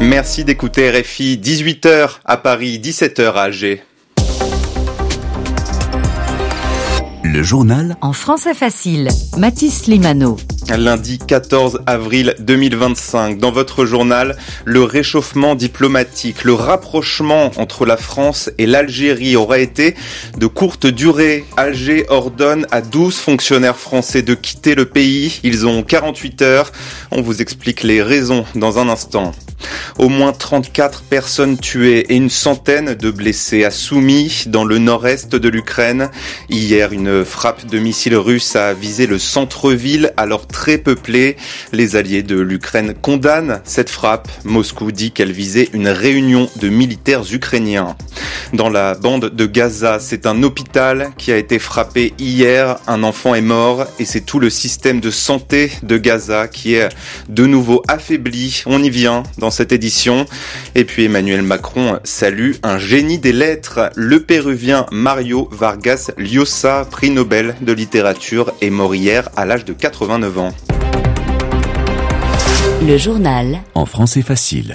Merci d'écouter RFI, 18h à Paris, 17h à Alger. Le journal en français facile. Mathis Limano. Lundi 14 avril 2025, dans votre journal, le réchauffement diplomatique, le rapprochement entre la France et l'Algérie aura été de courte durée. Alger ordonne à 12 fonctionnaires français de quitter le pays. Ils ont 48 heures. On vous explique les raisons dans un instant. Au moins 34 personnes tuées et une centaine de blessés à Soumy, dans le nord-est de l'Ukraine. Hier, une frappe de missiles russes a visé le centre-ville, alors très peuplé. Les alliés de l'Ukraine condamnent cette frappe. Moscou dit qu'elle visait une réunion de militaires ukrainiens. Dans la bande de Gaza, c'est un hôpital qui a été frappé hier. Un enfant est mort et c'est tout le système de santé de Gaza qui est de nouveau affaibli. On y vient dans cette édition. Et puis Emmanuel Macron salue un génie des lettres. Le péruvien Mario Vargas Llosa, prix Nobel de littérature, est mort hier à l'âge de 89 ans. Le journal en français facile.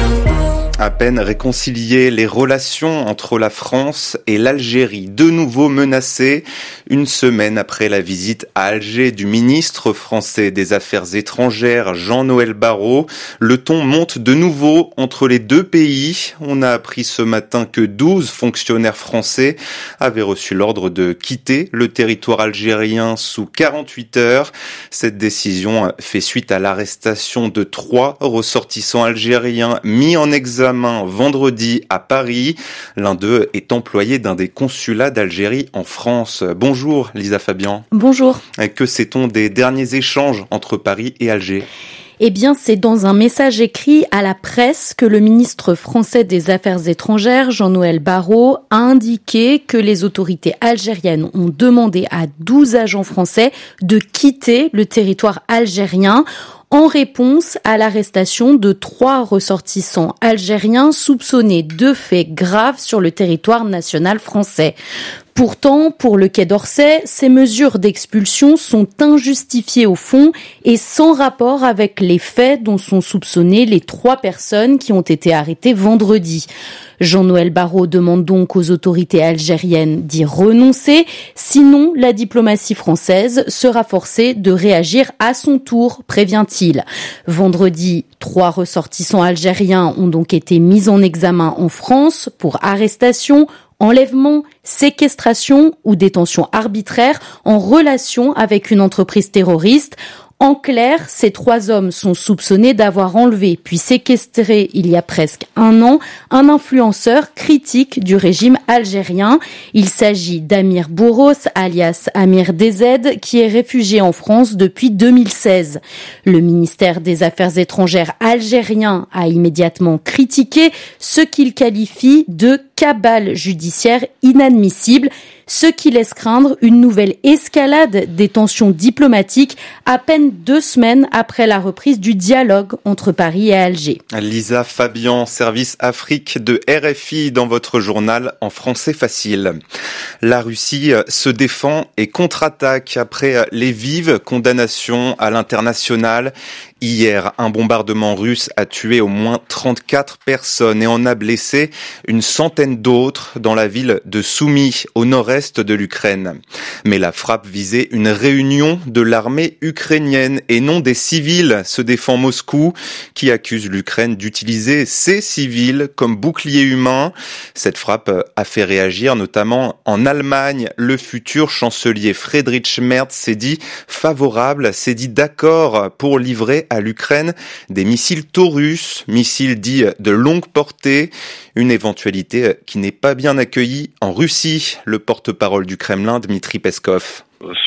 À peine réconciliées, les relations entre la France et l'Algérie, de nouveau menacées, une semaine après la visite à Alger du ministre français des Affaires étrangères, Jean-Noël Barrot. Le ton monte de nouveau entre les deux pays. On a appris ce matin que 12 fonctionnaires français avaient reçu l'ordre de quitter le territoire algérien sous 48 heures. Cette décision fait suite à l'arrestation de 3 ressortissants algériens mis en examen vendredi à Paris. L'un d'eux est employé d'un des consulats d'Algérie en France. Bonjour Lisa Fabian. Bonjour. Que sait-on des derniers échanges entre Paris et Alger ? Eh bien, c'est dans un message écrit à la presse que le ministre français des Affaires étrangères, Jean-Noël Barrot, a indiqué que les autorités algériennes ont demandé à 12 agents français de quitter le territoire algérien en réponse à l'arrestation de 3 ressortissants algériens soupçonnés de faits graves sur le territoire national français. Pourtant, pour le Quai d'Orsay, ces mesures d'expulsion sont injustifiées au fond et sans rapport avec les faits dont sont soupçonnées les 3 personnes qui ont été arrêtées vendredi. Jean-Noël Barrot demande donc aux autorités algériennes d'y renoncer, sinon la diplomatie française sera forcée de réagir à son tour, prévient-il. Vendredi, 3 ressortissants algériens ont donc été mis en examen en France pour arrestation, enlèvement, séquestration ou détention arbitraire en relation avec une entreprise terroriste. En clair, ces 3 hommes sont soupçonnés d'avoir enlevé puis séquestré il y a presque 1 an un influenceur critique du régime algérien. Il s'agit d'Amir Bourros, alias Amir DZ, qui est réfugié en France depuis 2016. Le ministère des Affaires étrangères algérien a immédiatement critiqué ce qu'il qualifie de cabale judiciaire inadmissible, ce qui laisse craindre une nouvelle escalade des tensions diplomatiques à peine 2 semaines après la reprise du dialogue entre Paris et Alger. Lisa Fabian, service Afrique de RFI dans votre journal en français facile. La Russie se défend et contre-attaque après les vives condamnations à l'international. Hier, un bombardement russe a tué au moins 34 personnes et en a blessé une centaine d'autres dans la ville de Soumy, au nord-est de l'Ukraine. Mais la frappe visait une réunion de l'armée ukrainienne et non des civils, se défend Moscou, qui accuse l'Ukraine d'utiliser ces civils comme bouclier humain. Cette frappe a fait réagir notamment en Allemagne. Le futur chancelier Friedrich Merz s'est dit favorable, s'est dit d'accord pour livrer à l'Ukraine des missiles Taurus, missiles dits de longue portée, une éventualité qui n'est pas bien accueillie en Russie. Le porte-parole du Kremlin, Dmitri Peskov.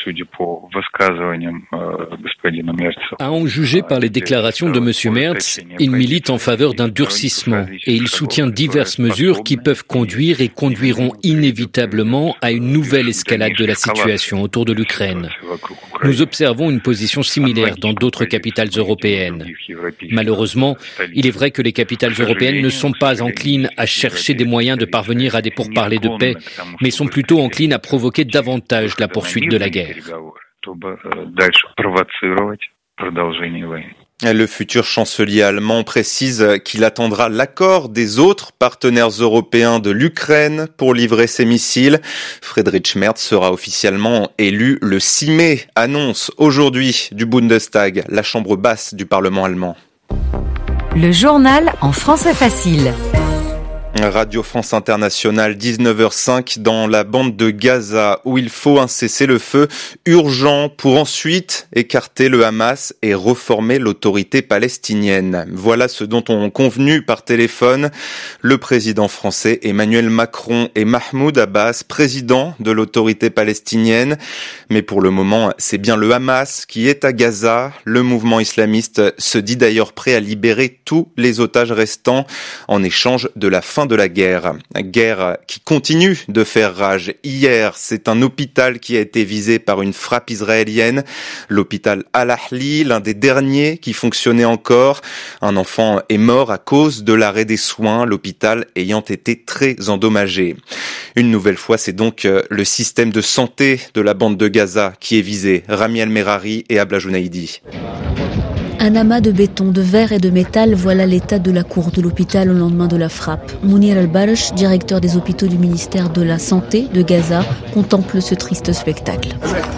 À en juger par les déclarations de M. Merz, il milite en faveur d'un durcissement et il soutient diverses mesures qui peuvent conduire et conduiront inévitablement à une nouvelle escalade de la situation autour de l'Ukraine. Nous observons une position similaire dans d'autres capitales européennes. Malheureusement, il est vrai que les capitales européennes ne sont pas enclines à chercher des moyens de parvenir à des pourparlers de paix, mais sont plutôt enclines à provoquer davantage la poursuite de la guerre. Le futur chancelier allemand précise qu'il attendra l'accord des autres partenaires européens de l'Ukraine pour livrer ses missiles. Friedrich Merz sera officiellement élu le 6 mai, annonce aujourd'hui du Bundestag, la chambre basse du Parlement allemand. Le journal en français facile. Radio France Internationale, 19h05 dans la bande de Gaza où il faut un cessez-le-feu urgent pour ensuite écarter le Hamas et reformer l'autorité palestinienne. Voilà ce dont ont convenu par téléphone le président français Emmanuel Macron et Mahmoud Abbas, président de l'autorité palestinienne. Mais pour le moment, c'est bien le Hamas qui est à Gaza. Le mouvement islamiste se dit d'ailleurs prêt à libérer tous les otages restants en échange de la fin de la guerre. Guerre qui continue de faire rage. Hier, c'est un hôpital qui a été visé par une frappe israélienne. L'hôpital Al-Ahli, l'un des derniers qui fonctionnait encore. Un enfant est mort à cause de l'arrêt des soins, l'hôpital ayant été très endommagé. Une nouvelle fois, c'est donc le système de santé de la bande de Gaza qui est visé. Rami El-Merari et Abla Jounaïdi. Un amas de béton, de verre et de métal, voilà l'état de la cour de l'hôpital au lendemain de la frappe. Mounir Al-Barsh, directeur des hôpitaux du ministère de la Santé de Gaza, contemple ce triste spectacle.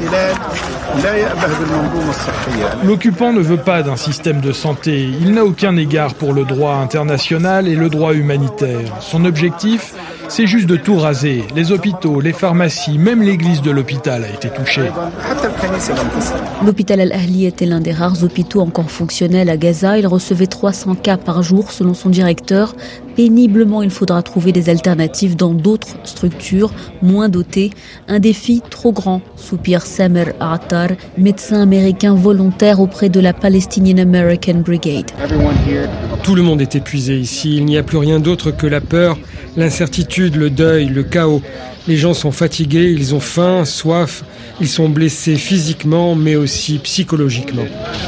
L'occupant ne veut pas d'un système de santé. Il n'a aucun égard pour le droit international et le droit humanitaire. Son objectif, c'est juste de tout raser. Les hôpitaux, les pharmacies, même l'église de l'hôpital a été touchée. L'hôpital Al-Ahli était l'un des rares hôpitaux encore fonctionnels à Gaza. Il recevait 300 cas par jour selon son directeur. Péniblement, il faudra trouver des alternatives dans d'autres structures moins dotées. Un défi trop grand, soupire Samer Attar, médecin américain volontaire auprès de la Palestinian American Brigade. Tout le monde est épuisé ici. Il n'y a plus rien d'autre que la peur, l'incertitude, le deuil, le chaos. Les gens sont fatigués, ils ont faim, soif, ils sont blessés physiquement mais aussi psychologiquement.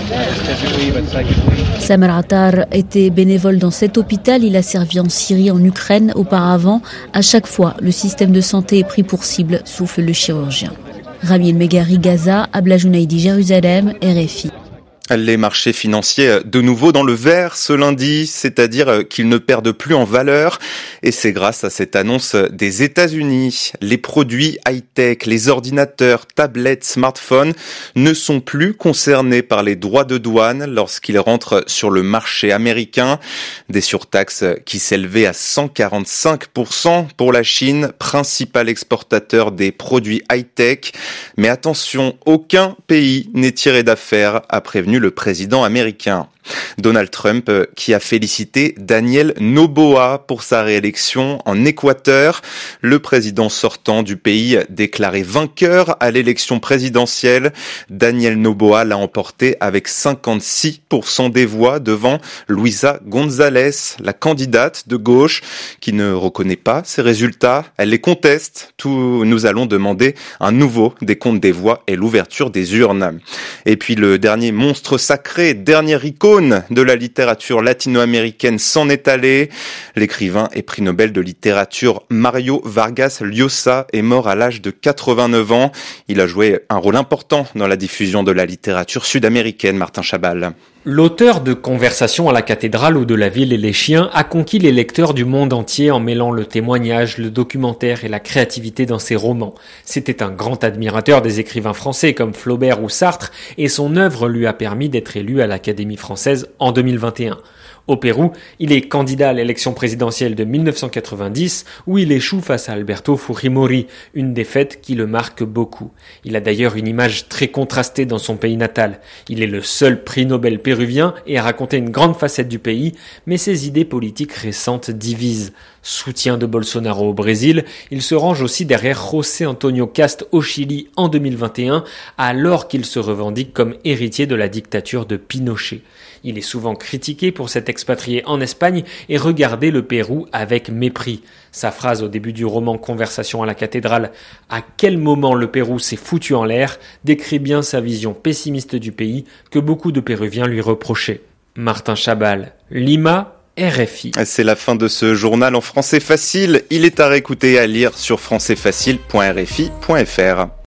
Samer Attar était bénévole dans cet hôpital. Il a servi en Syrie, en Ukraine auparavant. À chaque fois, le système de santé est pris pour cible, souffle le chirurgien. Rami El-Megari, Gaza, Abla Jounaïdi, Jérusalem, RFI. Les marchés financiers de nouveau dans le vert ce lundi, c'est-à-dire qu'ils ne perdent plus en valeur. Et c'est grâce à cette annonce des États-Unis. Les produits high-tech, les ordinateurs, tablettes, smartphones ne sont plus concernés par les droits de douane lorsqu'ils rentrent sur le marché américain. Des surtaxes qui s'élevaient à 145% pour la Chine, principal exportateur des produits high-tech. Mais attention, aucun pays n'est tiré d'affaire, a prévenu le président américain. Donald Trump qui a félicité Daniel Noboa pour sa réélection en Équateur. Le président sortant du pays déclaré vainqueur à l'élection présidentielle. Daniel Noboa l'a emporté avec 56% des voix devant Luisa González, la candidate de gauche qui ne reconnaît pas ses résultats. Elle les conteste. Nous allons demander un nouveau décompte des voix et l'ouverture des urnes. Et puis le dernier monstre sacré, dernière icône de la littérature latino-américaine s'en est allé. L'écrivain et prix Nobel de littérature Mario Vargas Llosa est mort à l'âge de 89 ans. Il a joué un rôle important dans la diffusion de la littérature sud-américaine, Martin Chabal. L'auteur de Conversations à la cathédrale ou de La ville et les chiens a conquis les lecteurs du monde entier en mêlant le témoignage, le documentaire et la créativité dans ses romans. C'était un grand admirateur des écrivains français comme Flaubert ou Sartre et son œuvre lui a permis d'être élu à l'Académie française en 2021. Au Pérou, il est candidat à l'élection présidentielle de 1990 où il échoue face à Alberto Fujimori, une défaite qui le marque beaucoup. Il a d'ailleurs une image très contrastée dans son pays natal. Il est le seul prix Nobel péruvien et a raconté une grande facette du pays, mais ses idées politiques récentes divisent. Soutien de Bolsonaro au Brésil, il se range aussi derrière José Antonio Cast au Chili en 2021, alors qu'il se revendique comme héritier de la dictature de Pinochet. Il est souvent critiqué pour s'être expatrié en Espagne et regarder le Pérou avec mépris. Sa phrase au début du roman Conversations à la cathédrale « À quel moment le Pérou s'est foutu en l'air ?» décrit bien sa vision pessimiste du pays que beaucoup de Péruviens lui reprochaient. Martin Chabal, Lima, RFI. C'est la fin de ce journal en français facile. Il est à réécouter et à lire sur françaisfacile.rfi.fr.